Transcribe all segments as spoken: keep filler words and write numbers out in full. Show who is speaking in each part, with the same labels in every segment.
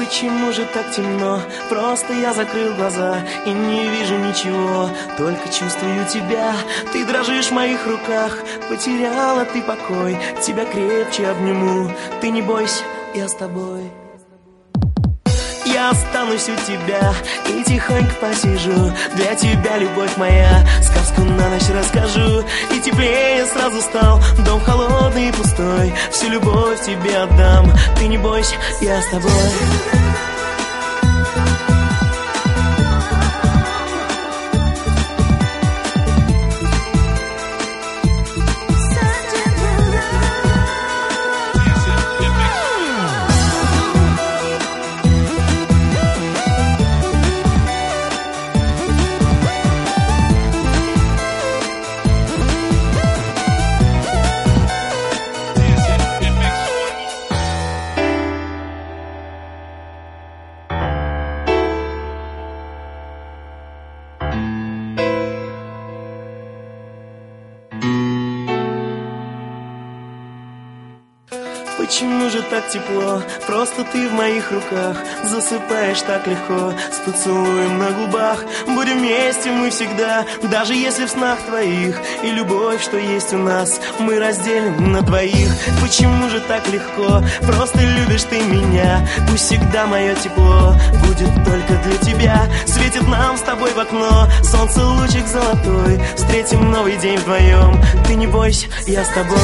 Speaker 1: Почему же так темно? Просто я закрыл глаза и не вижу ничего, только чувствую тебя. Ты дрожишь в моих руках, потеряла ты покой. Тебя крепче обниму, ты не бойся, я с тобой. Я останусь у тебя и тихонько посижу. Для тебя, любовь моя, сказку на ночь расскажу. И теплее сразу стал дом холодный и пустой. Всю любовь тебе отдам, ты не бойся, я с тобой. Почему же так тепло? Просто ты в моих руках. Засыпаешь так легко, с поцелуем на губах. Будем вместе мы всегда, даже если в снах твоих. И любовь, что есть у нас, мы разделим на двоих. Почему же так легко? Просто любишь ты меня. Пусть всегда мое тепло будет только для тебя. Светит нам с тобой в окно солнце, лучик золотой. Встретим новый день вдвоем. Ты не бойся, я с тобой.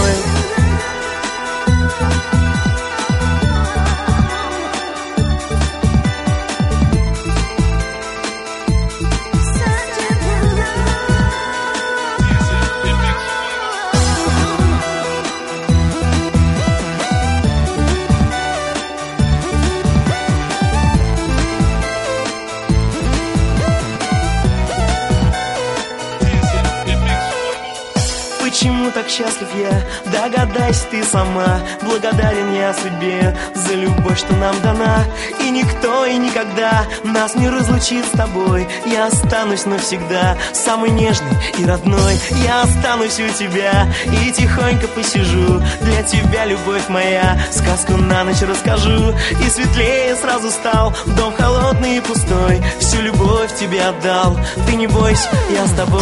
Speaker 1: Почему так счастлив я? Догадайся ты сама. Благодарен я судьбе за любовь, что нам дана. И никто и никогда нас не разлучит с тобой. Я останусь навсегда, самый нежный и родной. Я останусь у тебя и тихонько посижу. Для тебя, любовь моя, сказку на ночь расскажу. И светлее сразу стал дом холодный и пустой. Всю любовь тебе отдал, ты не бойся, я с тобой.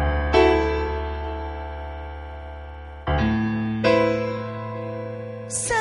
Speaker 2: So